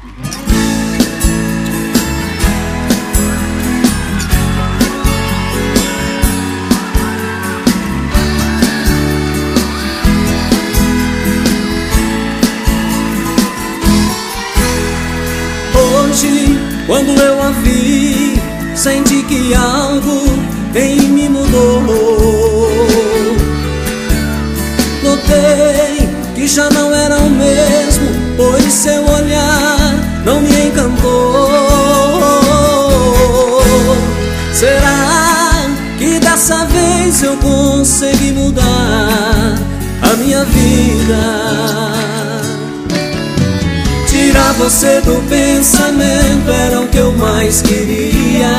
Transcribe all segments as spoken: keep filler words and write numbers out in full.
Hoje, quando eu a vi, senti que algo em mim mudou. Notei que já não era o mesmo, pois seu olhar não me encantou. Será que dessa vez eu consegui mudar a minha vida? Tirar você do pensamento era o que eu mais queria.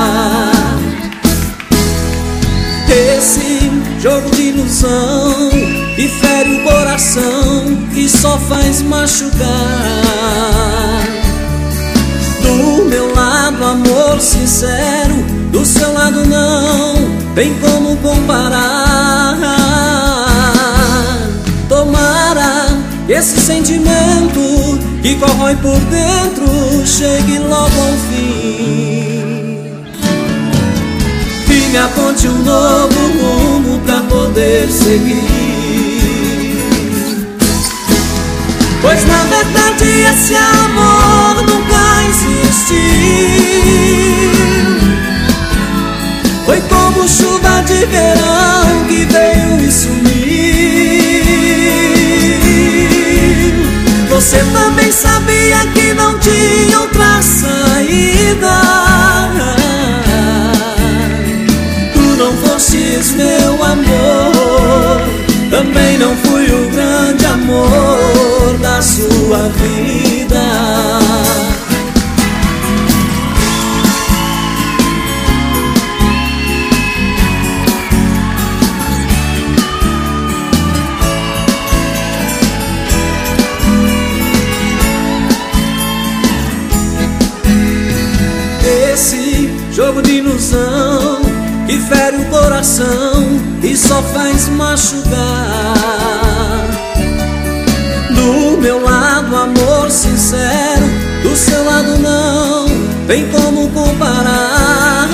Esse jogo de ilusão que fere o coração e só faz machucar. Do meu lado, amor sincero, do seu lado não tem como comparar. Tomara que esse sentimento que corrói por dentro chegue logo ao fim e me aponte um novo rumo pra poder seguir. Pois na verdade esse amor nunca existiu. Foi como chuva de verão que veio e sumiu. Você também sabia que não tinha outra saída. Tu não fostes meu amor, também não fui o grande amor da sua vida. Esse jogo de ilusão que fere o coração e só faz machucar. Do meu lado, amor sincero, do seu lado não tem como comparar.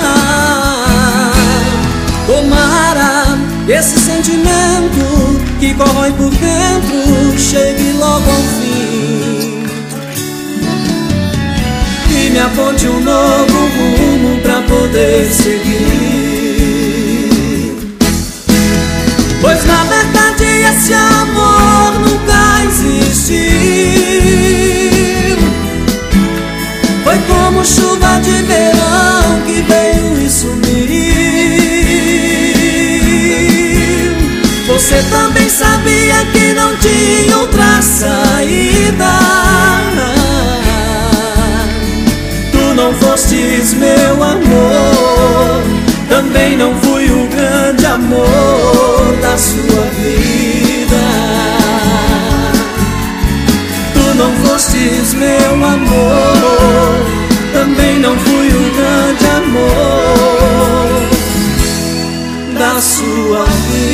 Tomara que esse sentimento que corrói por dentro chegue logo ao fim e me aponte um novo rumo pra poder seguir. Pois na verdade esse amor nunca existiu. Foi como chuva de verão que veio e sumiu. Você também sabia que não tinha outra saída. Não fostes meu amor, também não fui o grande amor da sua vida. Tu não fostes meu amor, também não fui o grande amor da sua vida.